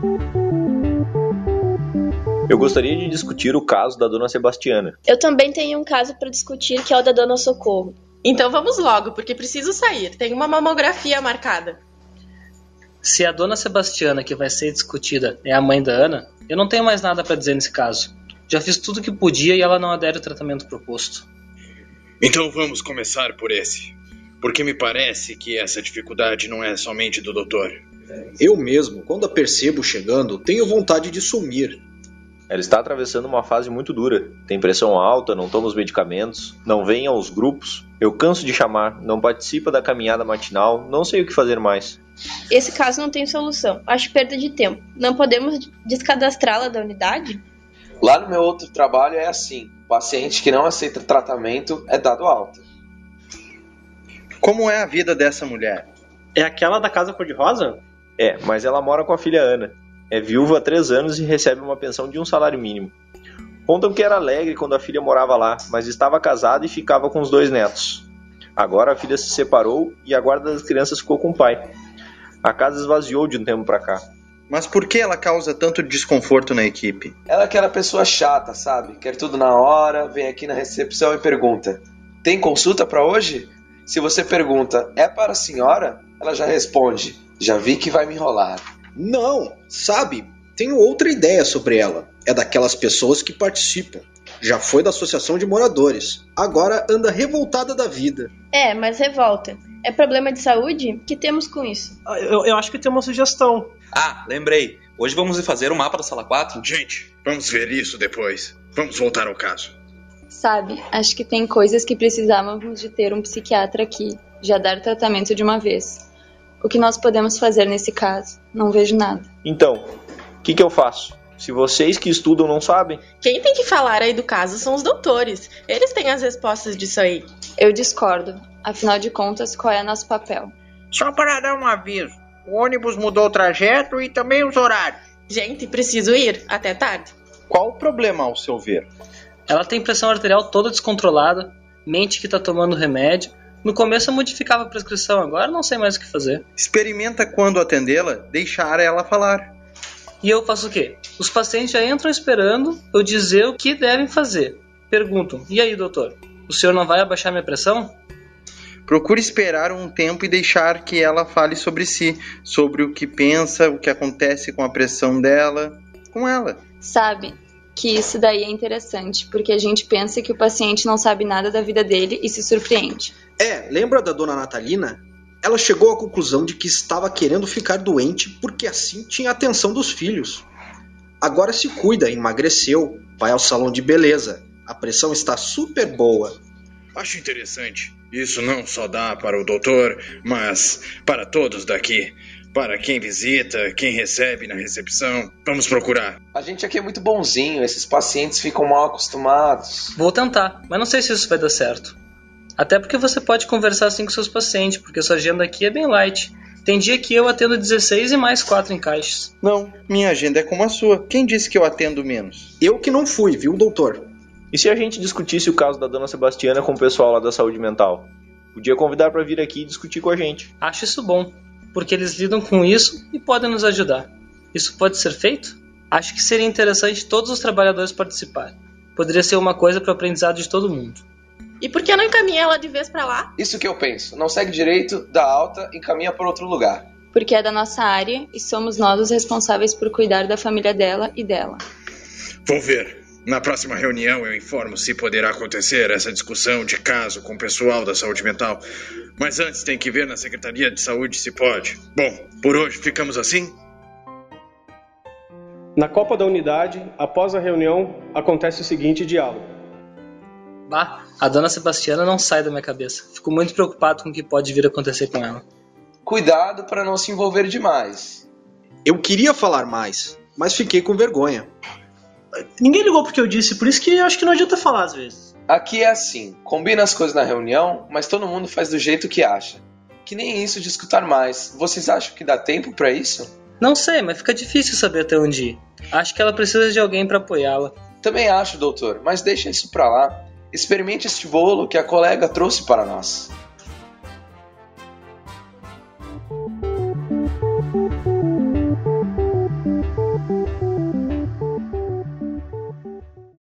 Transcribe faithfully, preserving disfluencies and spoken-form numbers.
Eu gostaria de discutir o caso da dona Sebastiana. Eu também tenho um caso para discutir, que é o da dona Socorro. Então vamos logo, porque preciso sair. Tem uma mamografia marcada. Se a dona Sebastiana que vai ser discutida é a mãe da Ana, eu não tenho mais nada para dizer nesse caso. Já fiz tudo o que podia e ela não adere ao tratamento proposto. Então vamos começar por esse. Porque me parece que essa dificuldade não é somente do doutor. Eu mesmo, quando a percebo chegando, tenho vontade de sumir. Ela está atravessando uma fase muito dura. Tem pressão alta, não toma os medicamentos, não vem aos grupos. Eu canso de chamar, não participa da caminhada matinal, não sei o que fazer mais. Esse caso não tem solução. Acho perda de tempo. Não podemos descadastrá-la da unidade? Lá no meu outro trabalho é assim. O paciente que não aceita tratamento é dado alta. Como é a vida dessa mulher? É aquela da casa cor-de-rosa? É, mas ela mora com a filha Ana. É viúva há três anos e recebe uma pensão de um salário mínimo. Contam que era alegre quando a filha morava lá, mas estava casada e ficava com os dois netos. Agora a filha se separou e a guarda das crianças ficou com o pai. A casa esvaziou de um tempo pra cá. Mas por que ela causa tanto desconforto na equipe? Ela é aquela pessoa chata, sabe? Quer tudo na hora, vem aqui na recepção e pergunta: tem consulta pra hoje? Se você pergunta: é para a senhora? Ela já responde: já vi que vai me enrolar. Não, sabe? Tenho outra ideia sobre ela. É daquelas pessoas que participam. Já foi da associação de moradores. Agora anda revoltada da vida. É, mas revolta. É problema de saúde? O que temos com isso? Eu, eu acho que tem uma sugestão. Ah, lembrei. Hoje vamos fazer o mapa da sala quatro. Gente, vamos ver isso depois. Vamos voltar ao caso. Sabe, acho que tem coisas que precisávamos de ter um psiquiatra aqui. Já dar tratamento de uma vez. O que nós podemos fazer nesse caso? Não vejo nada. Então, o que, que eu faço? Se vocês que estudam não sabem... Quem tem que falar aí do caso são os doutores. Eles têm as respostas disso aí. Eu discordo. Afinal de contas, qual é nosso papel? Só para dar um aviso. O ônibus mudou o trajeto e também os horários. Gente, preciso ir. Até tarde. Qual o problema, ao seu ver? Ela tem pressão arterial toda descontrolada, mente que está tomando remédio. No começo eu modificava a prescrição, agora não sei mais o que fazer. Experimenta quando atendê-la, deixar ela falar. E eu faço o quê? Os pacientes já entram esperando eu dizer o que devem fazer. Perguntam: e aí, doutor? O senhor não vai abaixar minha pressão? Procure esperar um tempo e deixar que ela fale sobre si, sobre o que pensa, o que acontece com a pressão dela, com ela. Sabe que isso daí é interessante, porque a gente pensa que o paciente não sabe nada da vida dele e se surpreende. É, lembra da dona Natalina? Ela chegou à conclusão de que estava querendo ficar doente porque assim tinha a atenção dos filhos. Agora se cuida, emagreceu, vai ao salão de beleza. A pressão está super boa. Acho interessante. Isso não só dá para o doutor, mas para todos daqui. Para quem visita, quem recebe na recepção. Vamos procurar. A gente aqui é muito bonzinho, esses pacientes ficam mal acostumados. Vou tentar, mas não sei se isso vai dar certo. Até porque você pode conversar assim com seus pacientes, porque sua agenda aqui é bem light. Tem dia que eu atendo dezesseis e mais quatro encaixes. Não, minha agenda é como a sua. Quem disse que eu atendo menos? Eu que não fui, viu, doutor? E se a gente discutisse o caso da dona Sebastiana com o pessoal lá da saúde mental? Podia convidar para vir aqui e discutir com a gente. Acho isso bom, porque eles lidam com isso e podem nos ajudar. Isso pode ser feito? Acho que seria interessante todos os trabalhadores participarem. Poderia ser uma coisa para o aprendizado de todo mundo. E por que não encaminha ela de vez pra lá? Isso que eu penso. Não segue direito, dá alta, encaminha para outro lugar. Porque é da nossa área e somos nós os responsáveis por cuidar da família dela e dela. Vou ver. Na próxima reunião eu informo se poderá acontecer essa discussão de caso com o pessoal da saúde mental. Mas antes tem que ver na Secretaria de Saúde se pode. Bom, por hoje ficamos assim? Na Copa da Unidade, após a reunião, acontece o seguinte diálogo. Bah, a dona Sebastiana não sai da minha cabeça. Fico muito preocupado com o que pode vir a acontecer com ela. Cuidado para não se envolver demais. Eu queria falar mais, mas fiquei com vergonha. Ninguém ligou porque eu disse, por isso que eu acho que não adianta falar às vezes. Aqui é assim, combina as coisas na reunião, mas todo mundo faz do jeito que acha. Que nem isso de escutar mais. Vocês acham que dá tempo para isso? Não sei, mas fica difícil saber até onde ir. Acho que ela precisa de alguém para apoiá-la. Também acho, doutor, mas deixa isso pra lá. Experimente este bolo que a colega trouxe para nós.